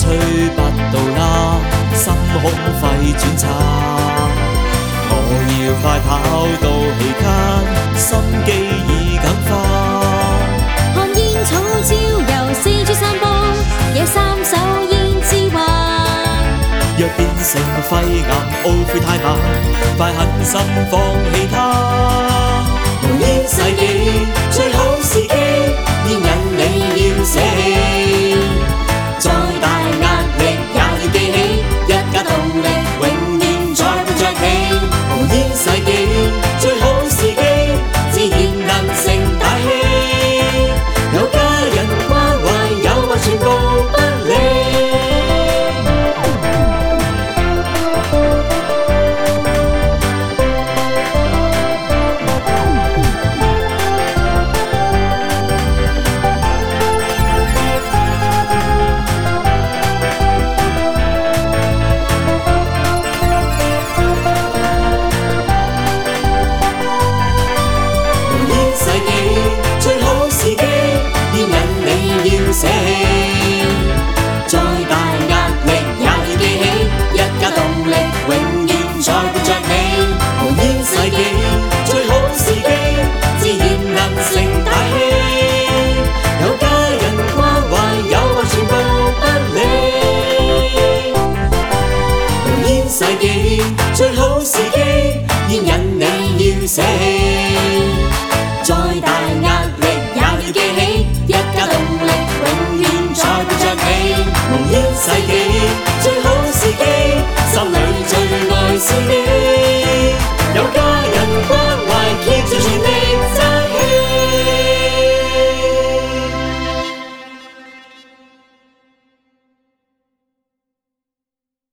吹不到啦，心空肺轉差。我要快跑到氣間，心機已緊化。 看煙草焦油四處散播，有三手煙之患。 若變成肺癌，懊悔太晚，快狠心放棄它。無煙世紀最好時機，煙癮你要捨棄。再大壓力也要記起，一家動力永遠再不着起。無煙世紀最好時機，自然能成大器。有家人關懷，有愛全部不理。捨棄，再大壓力也要記起，一家動力永遠再不着起。無煙世紀最好時機，自然能成大器。有家人關懷，有愛全部不理。無煙世紀最好時機，煙癮你要捨棄。再大壓力也要記起，一家動力永遠再不着起。無煙世紀最好時機，心裏最愛是你。